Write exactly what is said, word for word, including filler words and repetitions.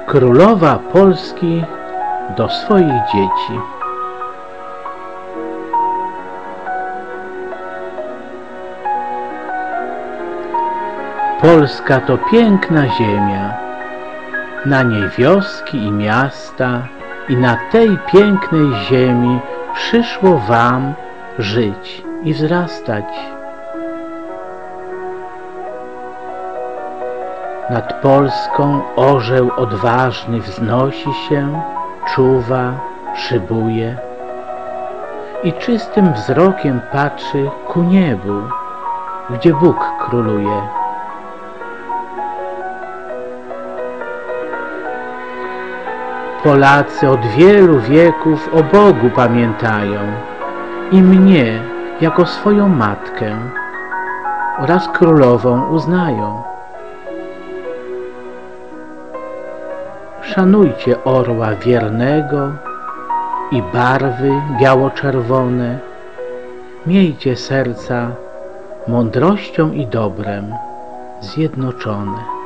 Królowa Polski do swoich dzieci. Polska to piękna ziemia, na niej wioski i miasta, i na tej pięknej ziemi przyszło wam żyć i wzrastać. Nad Polską orzeł odważny wznosi się, czuwa, szybuje i czystym wzrokiem patrzy ku niebu, gdzie Bóg króluje. Polacy od wielu wieków o Bogu pamiętają i mnie jako swoją matkę oraz królową uznają. Szanujcie orła wiernego i barwy biało-czerwone. Miejcie serca mądrością i dobrem zjednoczone.